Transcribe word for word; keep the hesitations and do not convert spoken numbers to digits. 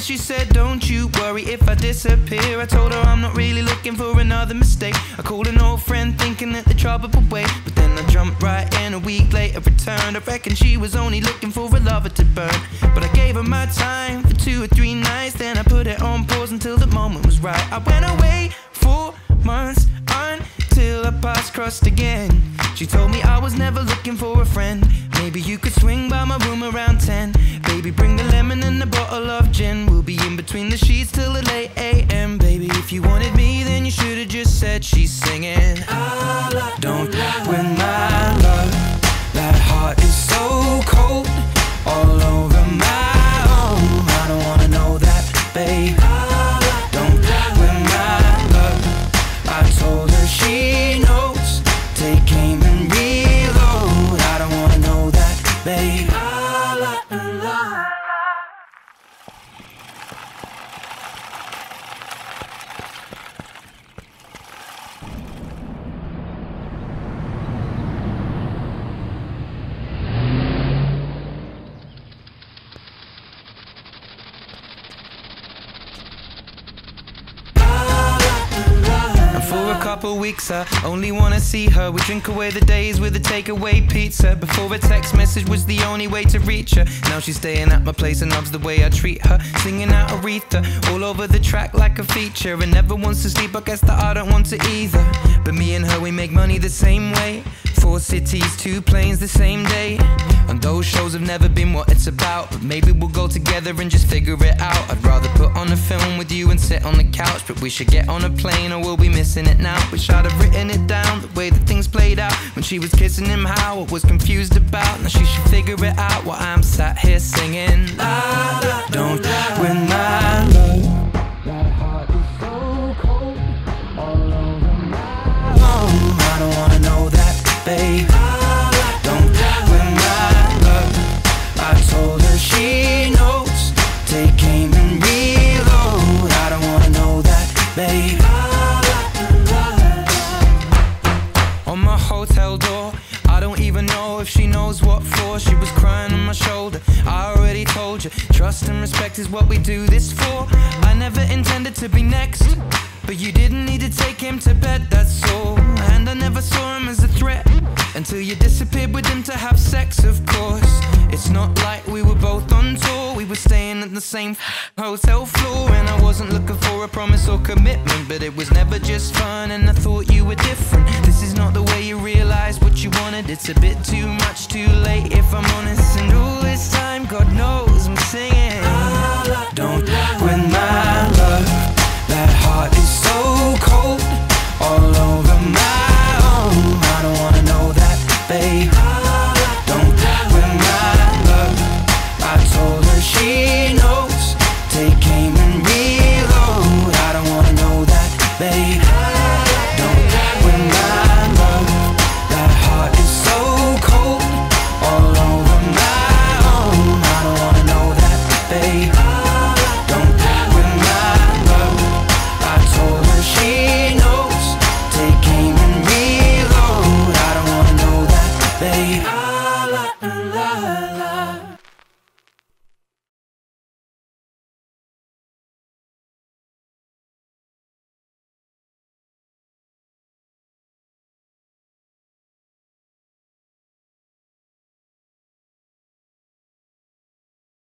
she said, don't you worry if I disappear. I told her I'm not really looking for another mistake. I called an old friend thinking that the trouble would wait, but then I jumped right in. A week later returned. I reckon she was only looking for a lover to burn, but I gave her my time for two or three nights. Then I put it on pause until the moment was right. I went away for months until our paths crossed again. She told me I was never looking for a friend. Maybe you could swing by my room around ten. Baby, bring the lemon and a bottle of gin. We'll be in between the sheets till the late a m Baby, if you wanted me, then you should've just said she's singing. Don't win my love. That heart is so cold, all over my own. I don't wanna know that, babe. Don't win my love. I told her she knows. Take aim and reload. I don't wanna know that, babe. For a couple weeks I only wanna see her. We drink away the days with a takeaway pizza. Before a text message was the only way to reach her. Now she's staying at my place and loves the way I treat her. Singing out Aretha all over the track like a feature. And never wants to sleep, I guess that I don't want to either. But me and her, we make money the same way. Four cities, two planes the same day. And those shows have never been what it's about, but maybe we'll go together and just figure it out. I'd rather put on a film with you and sit on the couch, but we should get on a plane or we'll be missing it now. Wish I'd have written it down, the way that things played out. When she was kissing him, how I was confused about. Now she should figure it out while I'm sat here singing. La, la, don't win my love. That heart is so cold, all over my home. I don't wanna know that, babe. Don't win my love. I told her she knows. Take aim and reload. I don't wanna know that, babe. On my hotel door, I don't even know if she knows what for. She was crying on my shoulder. I already told you, trust and respect is what we do this for. I never intended to be next, but you didn't need to take him to bed, that's all. And I never saw him as a threat until you disappeared with him to have sex, of course. It's not like we were both on tour. We were staying at the same hotel floor. And I wasn't looking for a promise or commitment, but it was never just fun and I thought you were different. This is not the way you realize what you wanted. It's a bit too much too late if I'm honest. And all this time, God knows I'm singing. Don't win my love. That heart is so cold, all over my own. I don't wanna know that, babe. Don't win my love. I told her she knows. Take aim and reload. I don't wanna know that, babe.